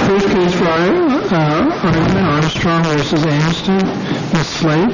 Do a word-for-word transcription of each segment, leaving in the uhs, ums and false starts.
First case for uh, argument, Armstrong versus Amstead. Miz Slate.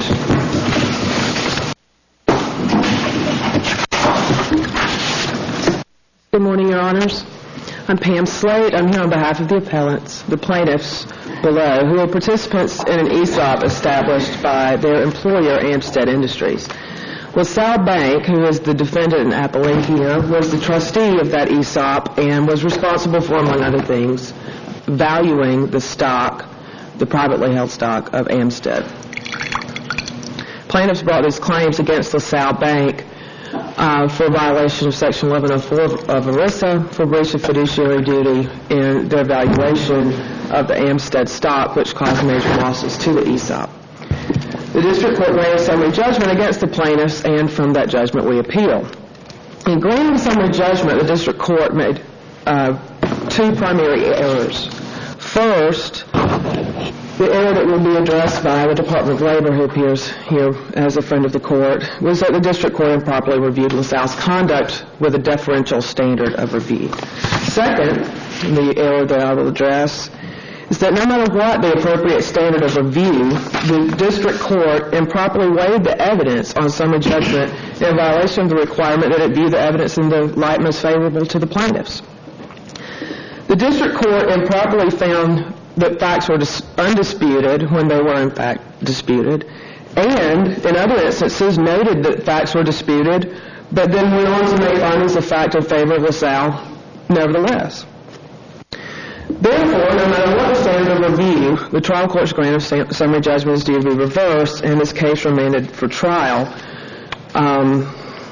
Good morning, Your Honors. I'm Pam Slate. I'm here on behalf of the appellants, the plaintiffs below, who are participants in an E S O P established by their employer, Amstead Industries. LaSalle Bank, who is the defendant in appellee here, was the trustee of that E S O P and was responsible for, among other things, valuing the stock, the privately held stock of Amstead. Plaintiffs brought these claims against LaSalle Bank uh, for violation of Section eleven oh four of ERISA for breach of fiduciary duty in their valuation of the Amstead stock, which caused major losses to the E S O P. The district court granted summary judgment against the plaintiffs, and from that judgment we appeal. In granting summary judgment, the district court made uh, two primary errors. First, the error that will be addressed by the Department of Labor, who appears here as a friend of the court, was that the district court improperly reviewed LaSalle's conduct with a deferential standard of review. Second, the error that I will address is that no matter what the appropriate standard of review, the district court improperly weighed the evidence on summary judgment in violation of the requirement that it view the evidence in the light most favorable to the plaintiffs. The district court improperly found that facts were dis- undisputed when they were in fact disputed, and in other instances noted that facts were disputed, but then went on to make findings of fact in favor of LaSalle nevertheless. Therefore, no matter what the standard of review, the trial court's grant of sam- summary judgment is due to be reversed, and this case remanded for trial. Um,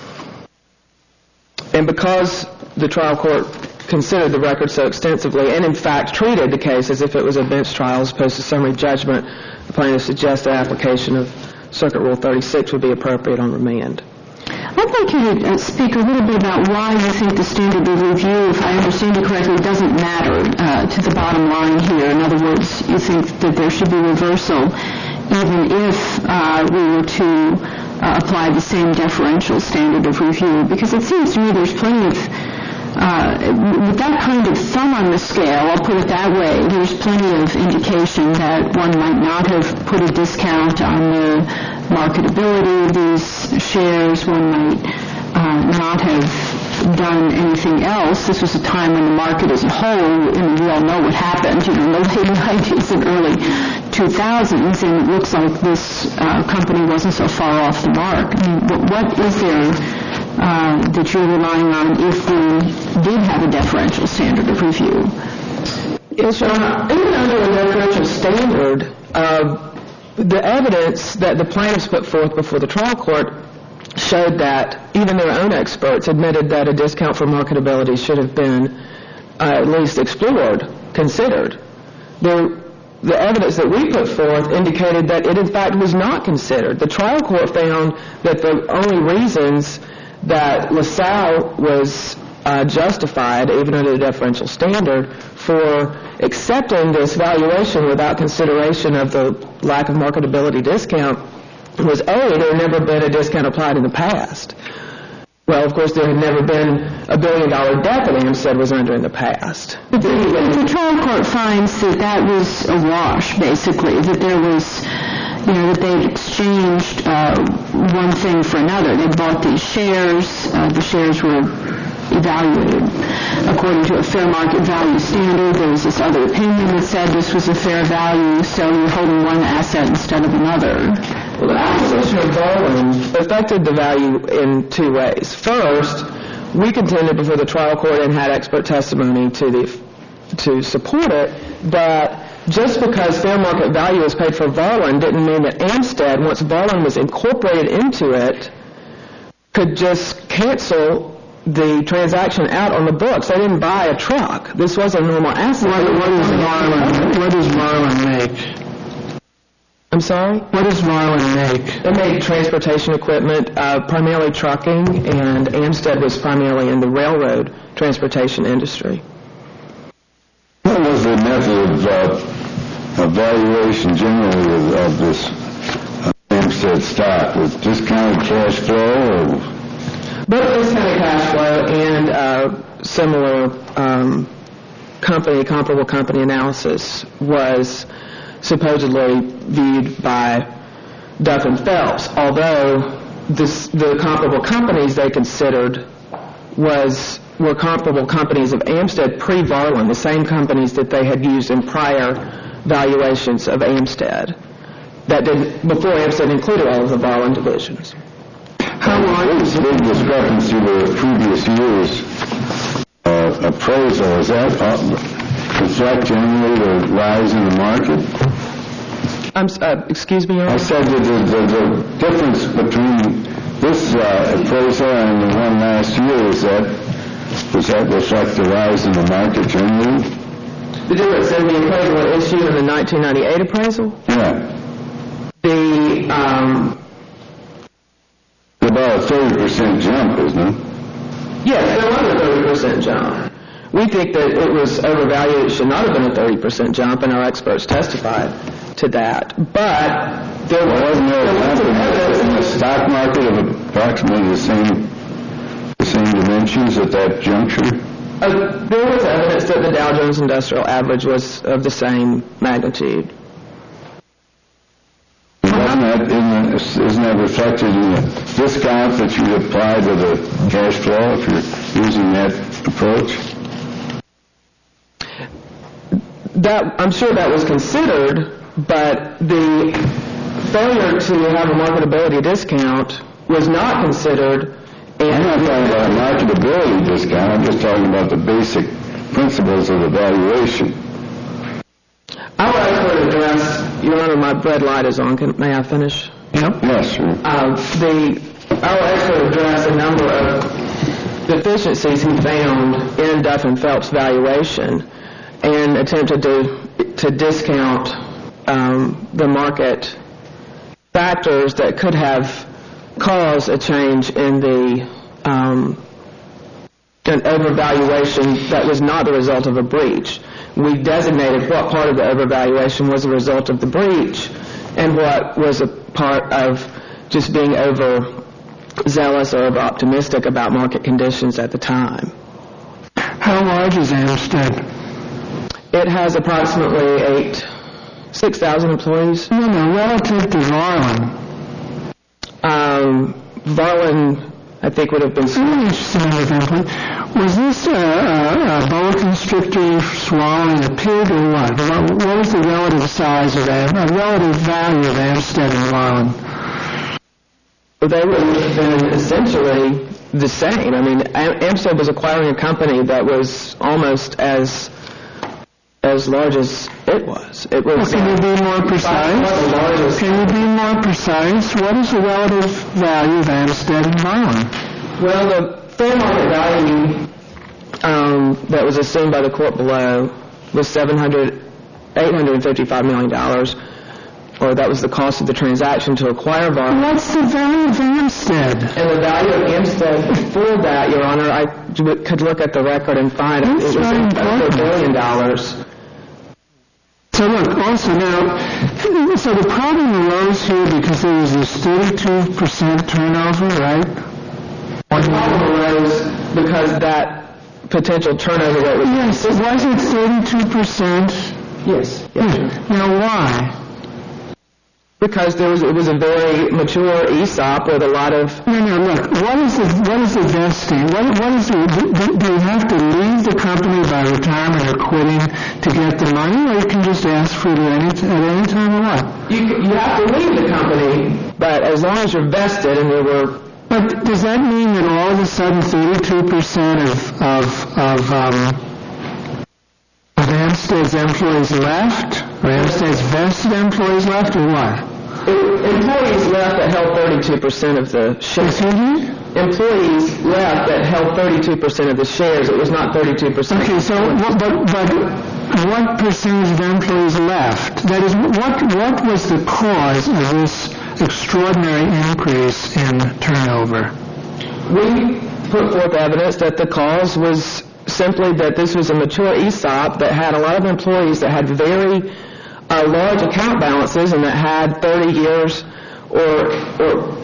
and because the trial court considered the record so extensively and in fact treated the case as if it was a bench trial as opposed to summary judgment, the plaintiff suggests the application of Circuit Rule thirty-six would be appropriate on remand. I'd like you to uh, speak a little bit about why you think the standard of review, if I understand you correctly, doesn't matter uh, to the bottom line here. In other words, you think that there should be reversal even if uh, we were to uh, apply the same deferential standard of review, because it seems to me there's plenty of Uh, with that kind of thumb on the scale, I'll put it that way, there's plenty of indication that one might not have put a discount on the marketability of these shares, one might uh, not have done anything else. This was a time when the market as a whole, and we all know what happened, you know, in the late nineties and early two thousands, and it looks like this uh, company wasn't so far off the mark. I mean, what, what is there Uh, that you're relying on if we did have a deferential standard of review? Yes, Your Honor. Even under a deferential standard, uh, the evidence that the plaintiffs put forth before the trial court showed that even their own experts admitted that a discount for marketability should have been uh, at least explored, considered. The, the evidence that we put forth indicated that it in fact was not considered. The trial court found that the only reasons that LaSalle was uh, justified, even under the deferential standard, for accepting this valuation without consideration of the lack of marketability discount was, A, there had never been a discount applied in the past. Well, of course, there had never been a billion-dollar debt that Amstead was under in the past. But the, the trial court finds that that was a wash, basically, that there was, you know, that they exchanged uh, one thing for another. They bought these shares. Uh, the shares were evaluated according to a fair market value standard. There was this other opinion that said this was a fair value, so you're holding one asset instead of another. Well, the acquisition of Bowen affected the value in two ways. First, we contended before the trial court and had expert testimony to the to support it that just because fair market value was paid for Varlin didn't mean that Amstead, once Varlin was incorporated into it, could just cancel the transaction out on the books. They didn't buy a truck. This was a normal asset. What, what does Varlin, what does Varlin make? I'm sorry? What does Varlin make? They made transportation equipment, uh, primarily trucking, and Amstead was primarily in the railroad transportation industry. What was the method of uh, evaluation generally of, of this uh, Amstead stock? Was discounted cash flow? Or? Both discounted cash flow and uh, similar um, company, comparable company analysis was supposedly viewed by Duff and Phelps, although this, the comparable companies they considered was were comparable companies of Amstead pre-Varlin, the same companies that they had used in prior valuations of Amstead, that did before Amstead included all of the Varlin divisions. How large is the big discrepancy with the previous year's uh, appraisal? Is that uh, reflect generally the rise in the market? I'm, uh, excuse me, Your Honor? I said that the, the, the difference between this uh, appraisal and the one last year, is that, does that reflect the rise in the market generally? The difference in the appraisal issue in the nineteen ninety-eight appraisal? Yeah. The, um... About a thirty percent jump, isn't it? Yes, there was a thirty percent jump. We think that it was overvalued. It should not have been a thirty percent jump, and our experts testified to that. But there was, wasn't there there was some evidence in the stock market of approximately the same the same dimensions at that juncture? Uh, there was evidence that the Dow Jones Industrial Average was of the same magnitude. Isn't that, isn't, that, isn't that reflected in the discount that you apply to the cash flow if you're using that approach? That, I'm sure that was considered, but the failure to have a marketability discount was not considered. I'm not talking about a marketability discount. I'm just talking about the basic principles of the valuation. Our expert address, Your Honor, my red light is on. Can, may I finish? Yep. Yes, sir. Uh, the, our expert addressed a number of deficiencies he found in Duff and Phelps' valuation and attempted to, to discount um, the market factors that could have caused a change in the um, an overvaluation that was not the result of a breach. We designated what part of the overvaluation was a result of the breach and what was a part of just being overzealous or over-optimistic about market conditions at the time. How large is Amstead? It has approximately eight, six thousand employees. No, no, relative to Varlin. Um, Varlin, I think, would have been... I'm interested with that. Was this a, a, a boa constrictor swallowing a pig or what? What, what was the relative size of Am, uh, relative value of Amstead and Varlin? They would have been essentially the same. I mean, Am- Amstead was acquiring a company that was almost as as large as it was. It was. Well, can you be more precise? Can you be more precise? What is the relative value of Amstead and Varlin? Well, the fair market value um, that was assumed by the court below was seven hundred, eight hundred fifty-five million dollars, or that was the cost of the transaction to acquire Varlin. What's the value of Amstead? And the value of Amstead before that, Your Honor, I could look at the record and find it. That's It was very over a important. billion dollars. So look, also now, so the problem arose here because there was this thirty-two percent turnover, right? The problem arose because that potential turnover rate was... Yes, it wasn't thirty-two percent. Yes. yes. Now why? Because there was, it was a very mature E S O P with a lot of... No, no, look, what is the, what is the vesting? What, what is the, do, do you have to leave the company by retirement or quitting to get the money, or you can just ask for it at any, at any time or what? You, you have to leave the company, but as long as you're vested and there were... But does that mean that all of a sudden thirty-two percent of, of, of, um, of Amstead's employees left? Or Amstead's vested employees left, or what? Employees left that held thirty-two percent of the shares. Excuse me? Employees left that held thirty-two percent of the shares. It was not thirty-two percent. Okay, so what, but, but what percentage of employees left? That is, what, what was the cause of this extraordinary increase in turnover? We put forth evidence that the cause was simply that this was a mature E S O P that had a lot of employees that had very uh, large account balances and that had thirty years or, or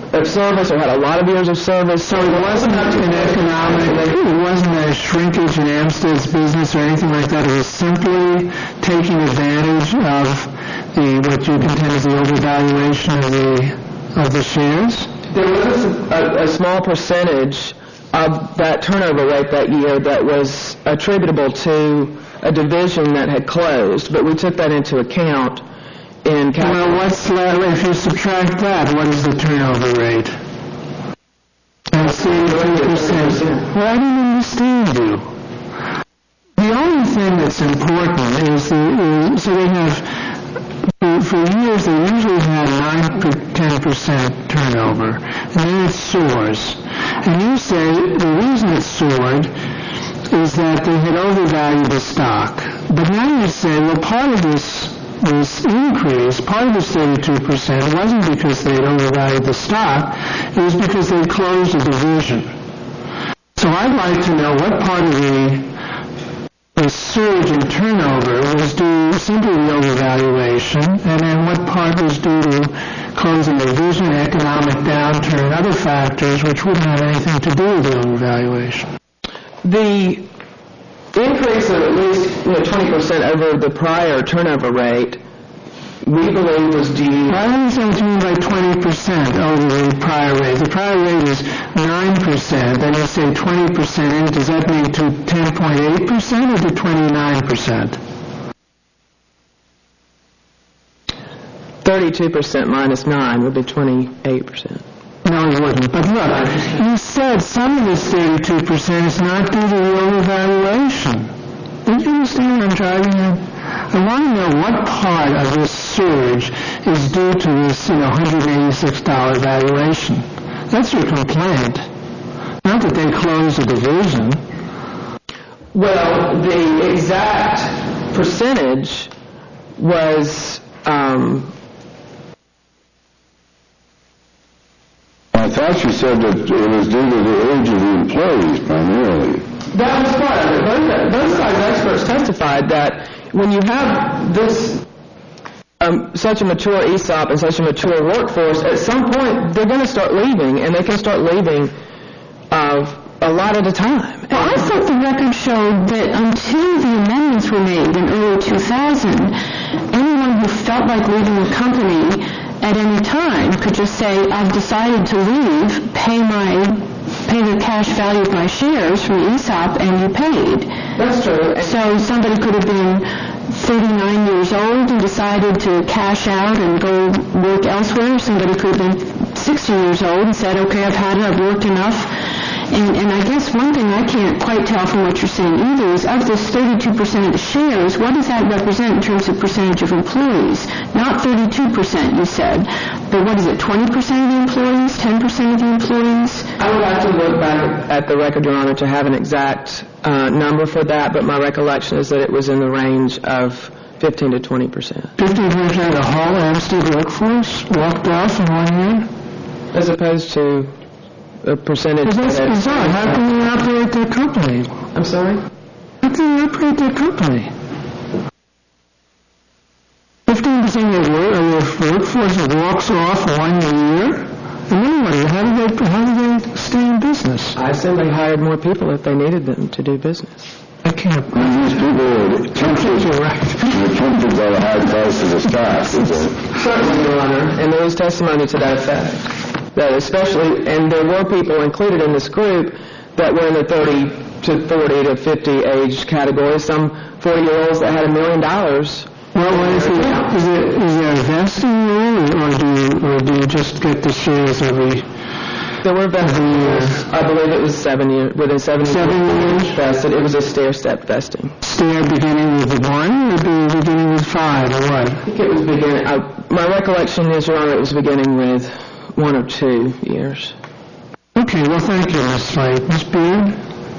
of service or had a lot of years of service. So it wasn't an economic, it wasn't a shrinkage in Amstead's business or anything like that. It was simply taking advantage of the, what you contend is the overvaluation of the, of the shares? There was a, a small percentage of that turnover rate that year that was attributable to a division that had closed, but we took that into account in calculating. Well, what's left, if you subtract that, what is the turnover rate? That's eighty-three percent. Well, I don't understand you. The only thing that's important is, the, is so they have, for, for years they usually had nine to ten percent turnover, and then it soars. And you say the reason it soared is that they had overvalued the stock. But now you say, well, part of this this increase, part of this thirty-two percent wasn't because they had overvalued the stock, it was because they closed a division. So I'd like to know what part of the, the surge in turnover was due simply to the overvaluation, and then what part was due to closing the division, economic downturn, other factors which wouldn't have anything to do with the overvaluation. The increase of at least you know, twenty percent over the prior turnover rate, we believe was due... I understand what you mean by twenty percent over the prior rate. The prior rate is nine percent, then you say twenty percent. Does that mean to ten point eight percent or to twenty-nine percent? thirty-two percent minus nine would be twenty-eight percent. No, it wouldn't. But look, you said some of this thirty-two percent is not due to the overvaluation. Did you understand what I'm driving at? I want to know what part of this surge is due to this, you know, one hundred eighty-six dollars valuation. That's your complaint. Not that they closed a division. Well, the exact percentage was... Um, I thought you said that it was due to the age of the employees primarily. That was part of it. Both, both sides experts testified that when you have this, um, such a mature E S O P and such a mature workforce, at some point they're going to start leaving, and they can start leaving uh, a lot at a time. Well, I thought the record showed that until the amendments were made in early two thousand, anyone who felt like leaving the company at any time could just say, I've decided to leave, pay my, pay the cash value of my shares from the E S O P, and you paid. That's true. So somebody could have been thirty-nine years old and decided to cash out and go work elsewhere. Somebody could have been sixty years old and said, okay, I've had it, I've worked enough. And, and I guess one thing I can't quite tell from what you're saying either is of this thirty-two percent of the shares, what does that represent in terms of percentage of employees? Not thirty-two percent, you said, but what is it, twenty percent of the employees, ten percent of the employees? I would have to look back at the record, Your Honor, to have an exact uh, number for that, but my recollection is that it was in the range of fifteen to twenty percent. fifteen percent of the whole Amstead workforce walked off in one year? As opposed to a percentage... Because that's bizarre. How can they operate their company? I'm sorry? How can they operate their company? fifteen percent of the workforce walks off one year? And anyway, how do they, how do they stay in business? I assume they hired more people if they needed them to do business. I can't... And these people are tempted, You're right. they're tempted by the high price of the stock. Certainly, Your Honor, and there was testimony to that effect. That especially, and there were people included in this group that were in the thirty to forty to fifty age category, some forty-year-olds that had a million dollars. Well, what is, it, is, it, is there a vesting rule, or do you, or do you just get the shares every... There were vesting years. I believe it was seven years, within seven, Seven years? vested. It was a stair-step vesting. Stair beginning with the one, or be beginning with five, or what? I think it was beginning, I, my recollection is, Your Honor, it was beginning with one or two years. Okay, well, thank you, Miz Slate. Miz Beard?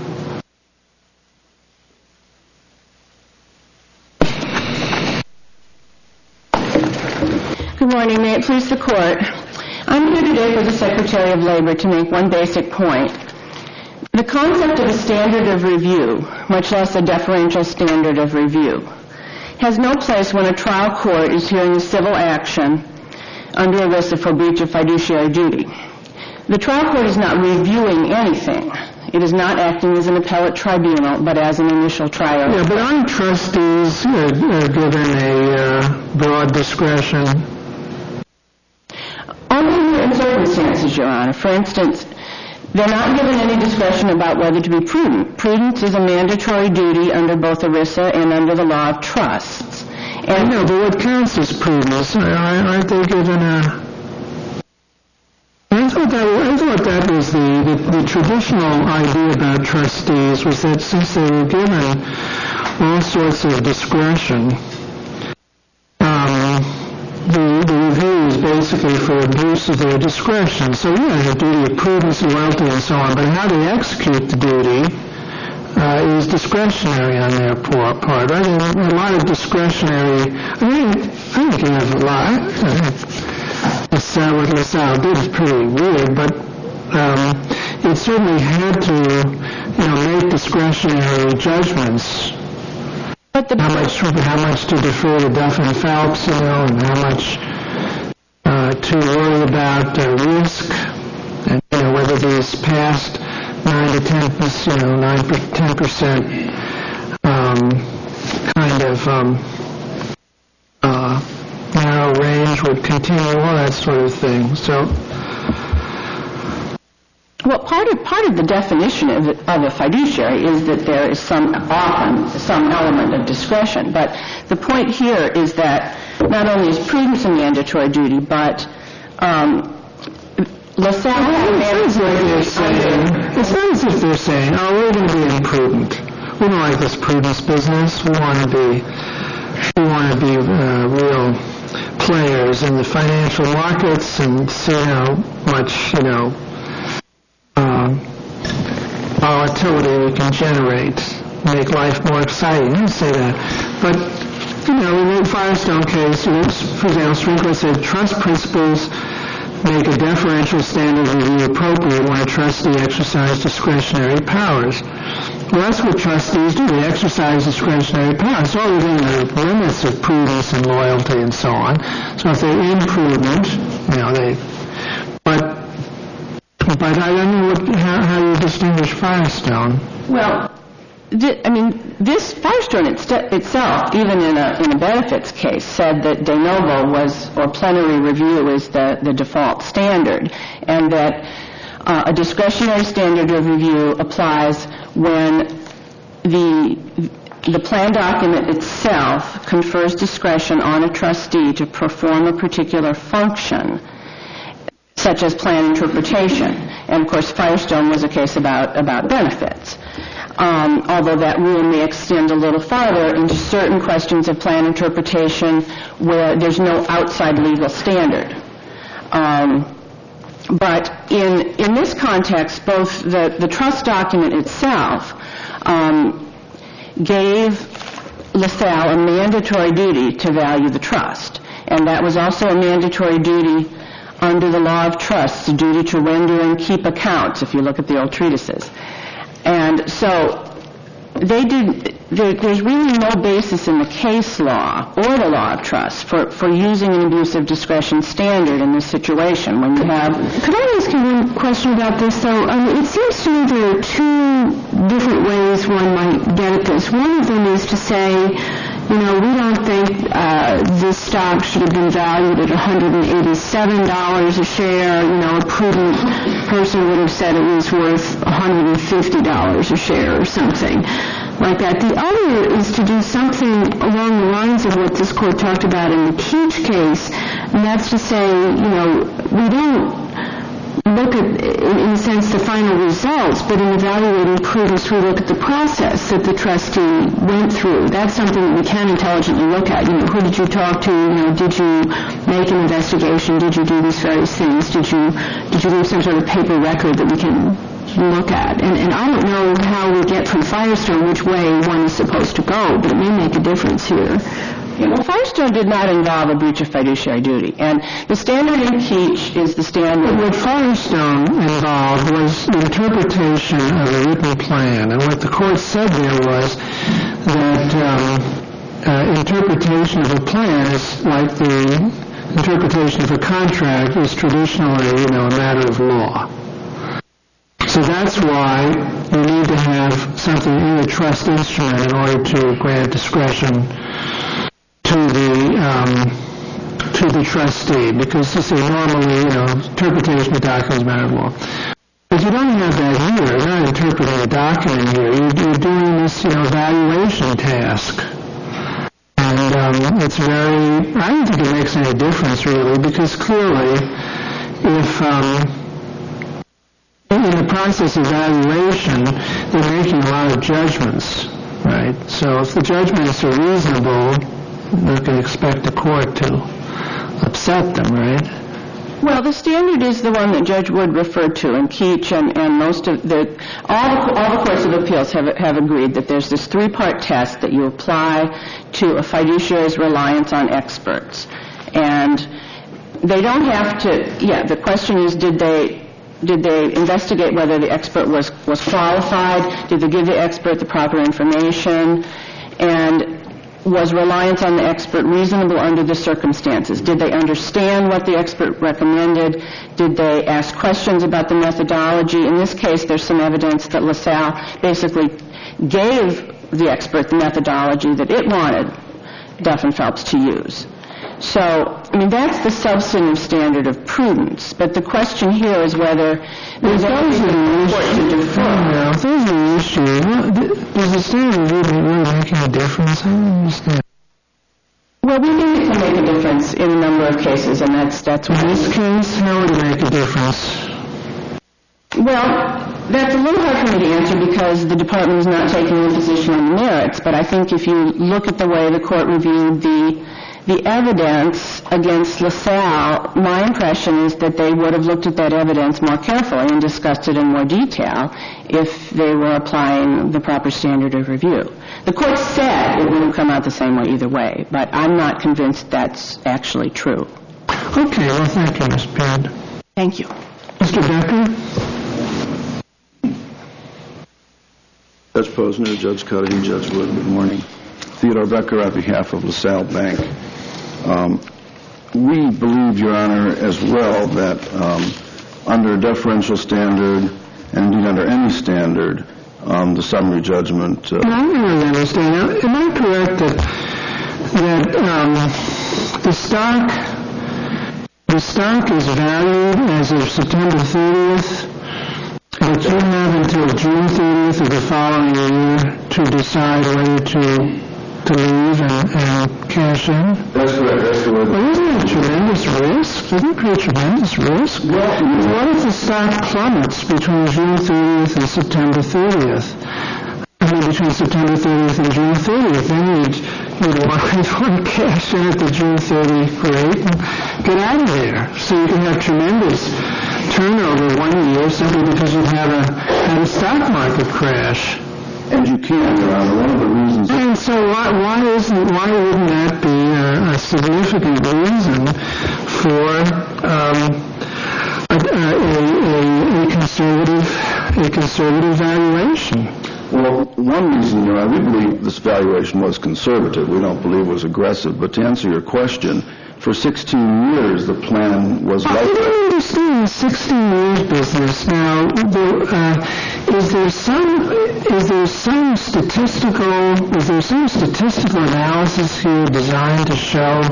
Good morning. May it please the Court. I'm here today with the Secretary of Labor to make one basic point. The concept of a standard of review, much less a deferential standard of review, has no place when a trial court is hearing a civil action under ERISA for breach of fiduciary duty. the trial court is not reviewing anything. It is not acting as an appellate tribunal, but as an initial trial. Yeah, but aren't trustees uh, uh, given a uh, broad discretion? Only in circumstances, Your Honor. For instance, they're not given any discretion about whether to be prudent. Prudence is a mandatory duty under both ERISA and under the law of trusts. And I know, but what counts as prudence? Aren't they given a... I thought that, I thought that was the, the, the traditional idea about trustees was that since they were given all sorts of discretion, um, the, the review is basically for abuse of their discretion. So, yeah, the duty of prudence, loyalty, and so on, but how they execute the duty uh, is discretionary on their part, right? And a lot of discretionary, I mean, I think you have a lot. LaSalle, what LaSalle did is pretty weird, but um, it certainly had to, you know, make discretionary judgments. But the how much, how much to defer to Duff and Phelps, you know, and how much uh, to worry about uh, risk, and you know whether these past nine to ten percent, you know, nine to ten percent um, kind of um, uh, narrow range would continue, all that sort of thing. So, well, part of part of the definition of, of a fiduciary is that there is some often some element of discretion. But the point here is that not only is prudence a mandatory duty, but um, LaSalle had a mandatory duty. It's not as if they're saying, "Oh, we're going to be imprudent. We don't like this prudence business. We want to be, we want to be uh, real players in the financial markets and see how much, you know, uh, volatility we can generate, make life more exciting." I didn't say that. But, you know, in the Firestone case, for example, Supreme Court said trust principles make a deferential standard review appropriate when a trustee exercises discretionary powers. Well, that's what trustees do. They exercise discretionary powers. It's all within the limits of prudence and loyalty and so on. So if they're imprudent, you know, they... But, but I don't know what, how, how you distinguish Firestone. Well, th- I mean, this Firestone it's- itself, even in a in a benefits case, said that de novo was, or plenary review is the, the default standard, and that uh, a discretionary standard of review applies when the the plan document itself confers discretion on a trustee to perform a particular function, such as plan interpretation. And, of course, Firestone was a case about, about benefits. Um, although that rule may extend a little farther into certain questions of plan interpretation where there's no outside legal standard. Um, but in in this context, both the, the trust document itself um, gave LaSalle a mandatory duty to value the trust, and that was also a mandatory duty under the law of trusts, a duty to render and keep accounts, if you look at the old treatises. And so they did, there, there's really no basis in the case law or the law of trust for, for using an abuse of discretion standard in this situation when you have... Could I ask you one question about this, though? Um, it seems to me there are two different ways one might get at this. One of them is to say, you know, we don't think uh, this stock should have been valued at one hundred eighty-seven dollars a share. You know, a prudent person would have said it was worth one hundred fifty dollars a share or something like that. The other is to do something along the lines of what this court talked about in the Keach case, and that's to say, you know, we don't look at, in a sense, the final results, but in evaluating prudence, we look at the process that the trustee went through. That's something that we can intelligently look at. You know, who did you talk to? You know, did you make an investigation? Did you do these various things? Did you did you leave some sort of paper record that we can look at? And, and I don't know how we get from Firestone which way one is supposed to go, but it may make a difference here. Well, Firestone did not involve a breach of fiduciary duty, and the standard in Keach is the standard. What Firestone involved was the interpretation of a written plan, and what the court said there was that um, uh, interpretation of a plan is like the interpretation of a contract is traditionally, you know, a matter of law. So that's why you need to have something in the trust instrument in order to grant discretion to the um, to the trustee, because this is normally, you know, interpretation of documents is a matter of law. But you don't have that here. You're not interpreting a document here. You're, you're doing this, you know, evaluation task. And um, it's very, I don't think it makes any difference, really, because clearly, if um, in the process of evaluation, they're making a lot of judgments, right? So if the judgments are reasonable, they can expect the court to upset them, right? Well, the standard is the one that Judge Wood referred to, and Keech and, and most of the, all the, all the courts of appeals have, have agreed that there's this three-part test that you apply to a fiduciary's reliance on experts. And they don't have to, yeah, the question is, did they, did they investigate whether the expert was, was qualified? Did they give the expert the proper information? And was reliance on the expert reasonable under the circumstances? Did they understand what the expert recommended? Did they ask questions about the methodology? In this case, there's some evidence that LaSalle basically gave the expert the methodology that it wanted Duff and Phelps to use. So, I mean, that's the substantive standard of prudence. But the question here is whether there's anything important to defer. No, if there's an issue, does the standard really, really make any difference? I don't understand. Well, we think it can make a difference in a number of cases, and that's that's what. In this case, how would it make a difference? Well, that's a little hard for me to answer because the department is not taking a position on the merits. But I think if you look at the way the court reviewed the the evidence against LaSalle, my impression is that they would have looked at that evidence more carefully and discussed it in more detail if they were applying the proper standard of review. The court said it wouldn't come out the same way either way, but I'm not convinced that's actually true. Okay, well, thank you, Miz Pand. Thank you. Mister Becker? Judge Posner, Judge Cuddy, Judge Wood, good morning. Theodore Becker on behalf of LaSalle Bank. Um, we believe, Your Honor, as well that um, under a deferential standard, and indeed under any standard, um, the summary judgment... Uh, I don't really understand. Am I correct that, that um, the stock the stock is valued as of September thirtieth, but you have until June thirtieth of the following year to decide whether to to leave and, and cash in? That's correct. That's the way. Well, isn't that a tremendous risk? Doesn't it create tremendous risk? Well, what if the stock plummets between June thirtieth and September thirtieth? I mean, between September thirtieth and June thirtieth, then you'd, you'd want to cash in at the June thirtieth rate and get out of there. So you can have tremendous turnover one year simply because you have a, had a stock market crash. And you can, Your Honor. One of the reasons... And so why, why isn't, why wouldn't that be a, a significant reason for um, a, a, a, a conservative a conservative valuation? Well, one reason, Your Honor, we believe this valuation was conservative. We don't believe it was aggressive. But to answer your question, for sixteen years, the plan was like I that. don't understand the sixteen years business. Now, there, uh, is there some is there some statistical is there some statistical analysis here designed to show,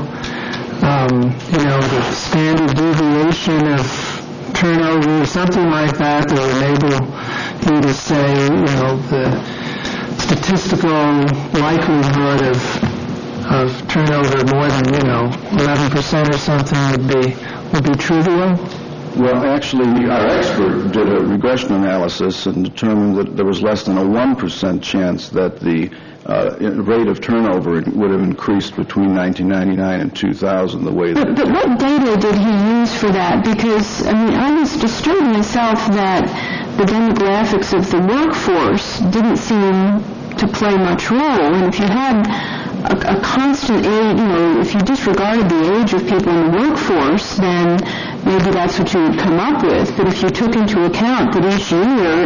um, you know, the standard deviation of turnover, something like that, that would enable you to say, you know, the statistical likelihood of of turnover more than, you know, eleven percent or something would be would be trivial? Well, actually, our expert did a regression analysis and determined that there was less than a one percent chance that the uh, rate of turnover would have increased between nineteen ninety-nine and two thousand the way that But, but what data did he use for that? Because, I mean, I was disturbed myself that the demographics of the workforce didn't seem to play much role. And if you had a, a constant age, you know, if you disregarded the age of people in the workforce, then maybe that's what you would come up with. But if you took into account that each year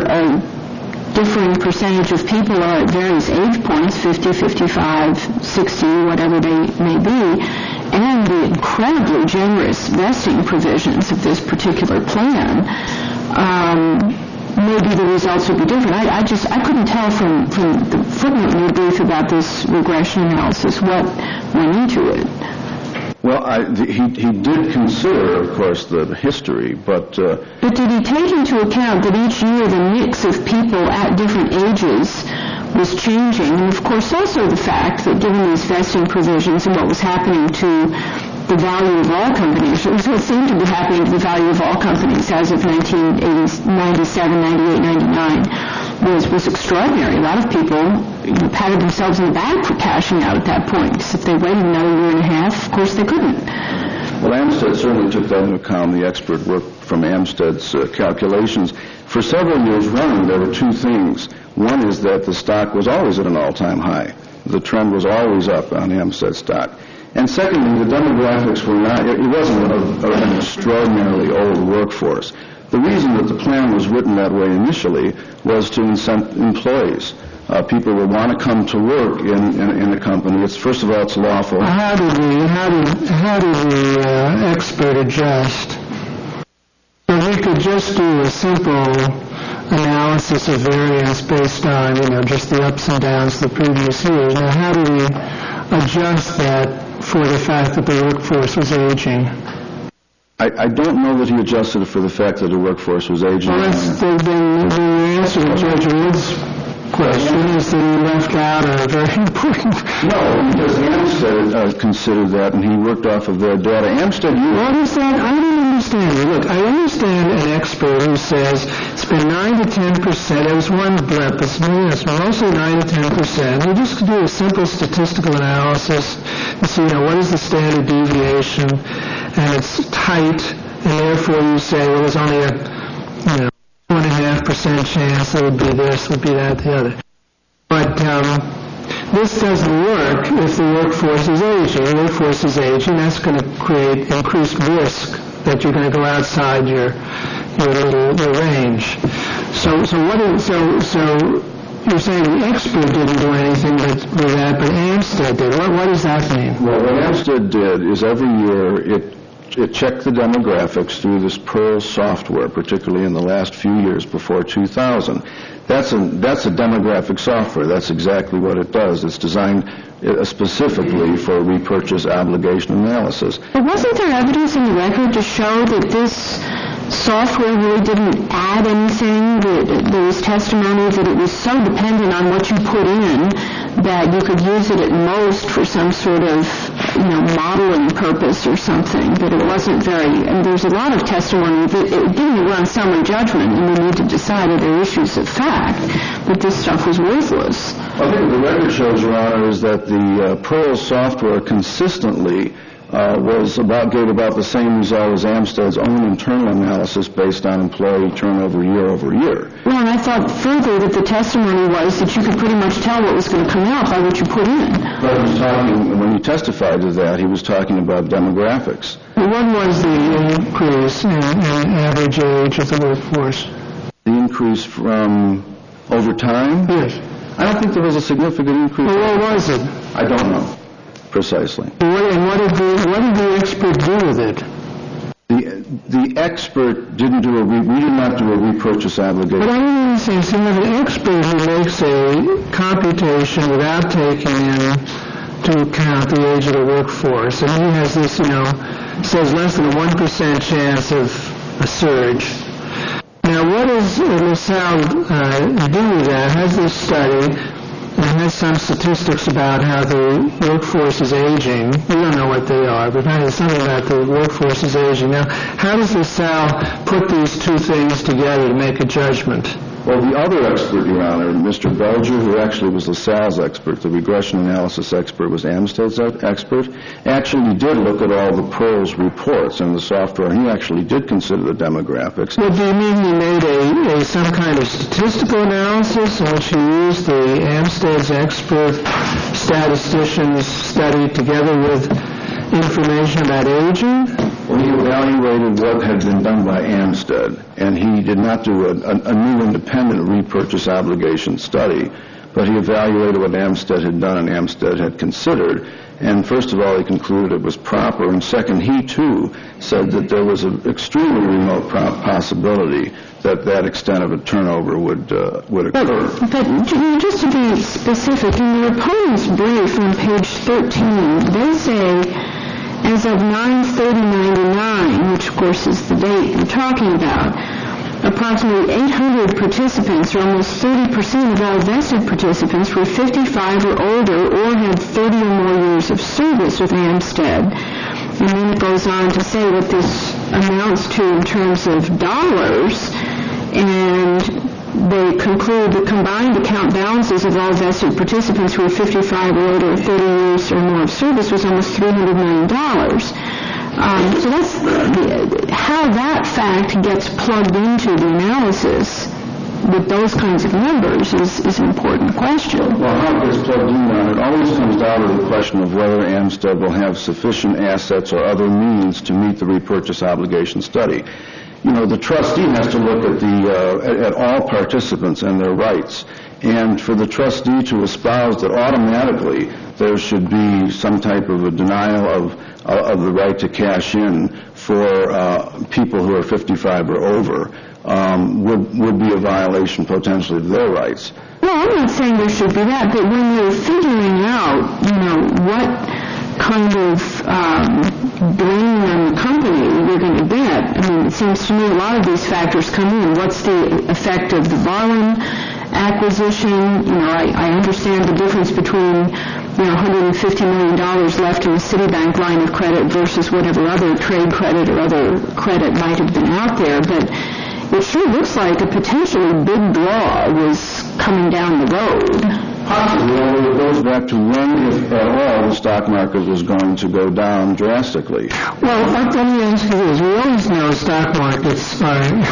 a differing percentage of people are at various age points, fifty, fifty-five, sixty, whatever they may be, and the incredibly generous vesting provisions of this particular plan, um, maybe the results would be different. I, I just, I couldn't tell from, from the footnote in your brief about this regression analysis what went into it. Well, I, the, he, he did consider, of course, the history, but... Uh, but did he take into account that each year the mix of people at different ages was changing, and of course also the fact that given these vesting provisions and what was happening to the value of all companies, it was what seemed to be happening to the value of all companies as of nineteen ninety-seven, ninety-eight, ninety-nine, was, was extraordinary. A lot of people, you know, patted themselves in the back for cashing out at that point. Because if they waited another year and a half, of course they couldn't. Well, Amstead certainly took that into account, the expert work from Amstead's uh, calculations. For several years running, there were two things. One is that the stock was always at an all-time high. The trend was always up on Amstead stock. And secondly, the demographics were not, it wasn't a, a, an extraordinarily old workforce. The reason that the plan was written that way initially was to incent employees. Uh, people will want to come to work in, in, in a company. It's, first of all, it's lawful. How did the, how did, how did the uh, expert adjust? So we could just do a simple analysis of variance based on, you know, just the ups and downs of the previous years. Now, how do we adjust that for the fact that the workforce was aging? I, I don't know that he adjusted it for the fact that the workforce was aging. Well, that's the, the, the answer to Judge Wood's question is that he left out a very important... No, because Amstead uh, considered that, and he worked off of their data. Amstead... You what is that? I don't understand. Look, I understand an expert who says it's been nine to ten percent. There was one blip. It's, it's mostly nine to ten percent. You just do a simple statistical analysis and see, you know, what is the standard deviation, and it's tight, and therefore you say, well, there's only a, you know, one and a half percent chance it would be this, would be that, the other. But um, this doesn't work if the workforce is aging. The workforce is aging. That's going to create increased risk that you're going to go outside your your little your range. So so what is, so so you're saying the expert didn't do anything with, with that, but Amstead did. What what does that mean? Well, what Amstead did is every year it it checked the demographics through this Pearl software, particularly in the last few years before two thousand. That's a that's a demographic software. That's exactly what it does. It's designed uh, specifically for repurchase obligation analysis. But wasn't there evidence in the record to show that this software really didn't add anything? That there was testimony that it was so dependent on what you put in that you could use it at most for some sort of, you know, modeling purpose or something, that it wasn't very, and there's a lot of testimony that it didn't run summary judgment, and we need to decide are there issues of fact that this stuff was worthless. I think the record shows, Your Honor, is that the uh, Pearl software consistently uh, was about gave about the same result as Amstead's own internal analysis based on employee turnover year over year. Well, and I thought further that the testimony was that you could pretty much tell what was going to come out by what you put in. But he was talking, when he testified to that, he was talking about demographics. Well, what was the increase in, in average age of the workforce? The increase from over time? Yes. I don't think there was a significant increase. Well, what was it? I don't know precisely. What, and what did the what did the expert do with it? The the expert didn't do a re, we did not do a repurchase obligation. But I don't understand. So you have an expert who makes a computation without taking into account the age of the workforce, and he has this, you know, says less than a one percent chance of a surge. Now, what does LaSalle uh, do with that? Has this study and has some statistics about how the workforce is aging. We don't know what they are, but there's something about the workforce is aging. Now, how does LaSalle put these two things together to make a judgment? Well, the other expert, Your Honor, Mister Belger, who actually was LaSalle's expert, the regression analysis expert was Amstead's expert, actually did look at all the Pearl's reports and the software, and he actually did consider the demographics. Well, do you mean he made a, a some kind of statistical analysis in which he used the Amstead's expert statistician's study together with information about aging? Well, he evaluated what had been done by Amstead, and he did not do a, a, a new independent repurchase obligation study, but he evaluated what Amstead had done and Amstead had considered. And first of all, he concluded it was proper, and second, he too said that there was an extremely remote pro- possibility that that extent of a turnover would uh, would occur. But, but just to be specific, in your opponent's brief on page thirteen, they say, as of nine thirty ninety-nine, which of course is the date you're talking about, approximately eight hundred participants, or almost thirty percent of all vested participants, were fifty-five or older or had thirty or more years of service with Amstead. And then it goes on to say what this amounts to in terms of dollars, and they conclude the combined account balances of all vested participants who were fifty-five or older or thirty years or more of service was almost three hundred million dollars. Um, so that's uh, how that fact gets plugged into the analysis with those kinds of numbers is, is an important question. Well, how it gets plugged in on it always comes down to the question of whether Amstead will have sufficient assets or other means to meet the repurchase obligation study. You know, the trustee has to look at the uh, at, at all participants and their rights. And for the trustee to espouse that automatically there should be some type of a denial of uh, of the right to cash in for uh, people who are fifty-five or over um, would would be a violation potentially of their rights. Well, I'm not saying there should be that, but when you're figuring out, you know, what kind of um, blame on the company you're going to get, I mean, it seems to me a lot of these factors come in. What's the effect of the Varlin acquisition? You know, I, I understand the difference between, you know, one hundred fifty million dollars left in the Citibank line of credit versus whatever other trade credit or other credit might have been out there, but it sure looks like a potentially big draw was coming down the road. Possibly, although it goes back to when, if at all, the stock market was going to go down drastically. Well, let me answer this. We always know stock markets are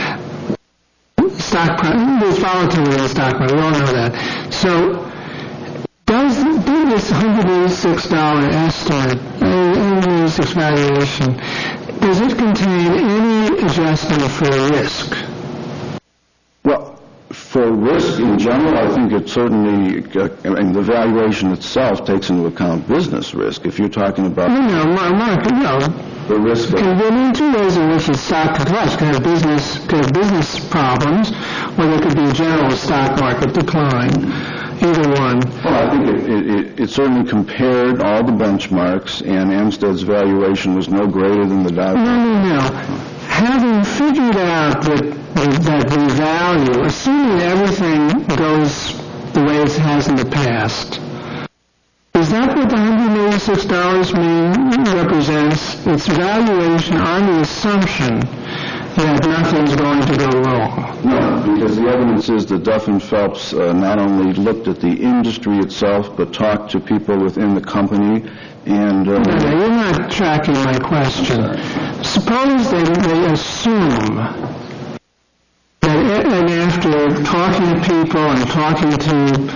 stock price, there's volatility in the stock market. We all know that. So, does did this one hundred eighty-six dollars estimate, one hundred eighty-six valuation, does it contain any adjustment for risk? Well, for risk in general, I think it certainly, uh, I mean, the valuation itself takes into account business risk. If you're talking about No, no, Mark, Mark, no. the risk of... Can there be two ways in which a stock could collapse? Could have business, could have business problems, or there could be a general stock market decline. Either one. Well, I think it, it, it certainly compared all the benchmarks, and Amstead's valuation was no greater than the Dow. No, no, no. Having figured out that, that the value, assuming everything goes the way it has in the past, is that what the one hundred eighty-six dollars mean represents? Its valuation on the assumption that nothing's going to go wrong. No, because the evidence is that Duff and Phelps uh, not only looked at the industry itself, but talked to people within the company. And uh, no, no, you're not tracking my question. Suppose they, they assume that, and after talking to people and talking to